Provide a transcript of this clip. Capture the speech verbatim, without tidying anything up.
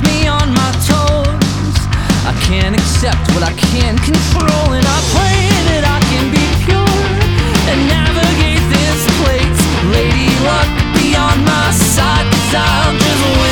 keeps me on my toes. I can't accept what I can't control, and I pray that I can be pure and navigate this place. Lady luck be on my side, 'cause I'll just win.